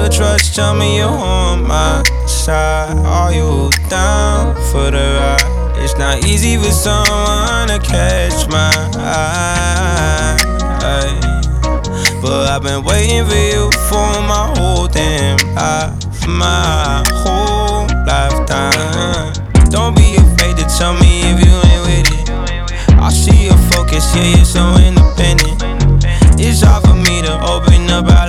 your trust, tell me you're on my side. Are you down for the ride? It's not easy for someone to catch my eye, but I've been waiting for you for my whole damn life, my whole lifetime. Don't be afraid to tell me if you ain't with it. I see your focus, yeah, you're so independent. It's hard for me to open up.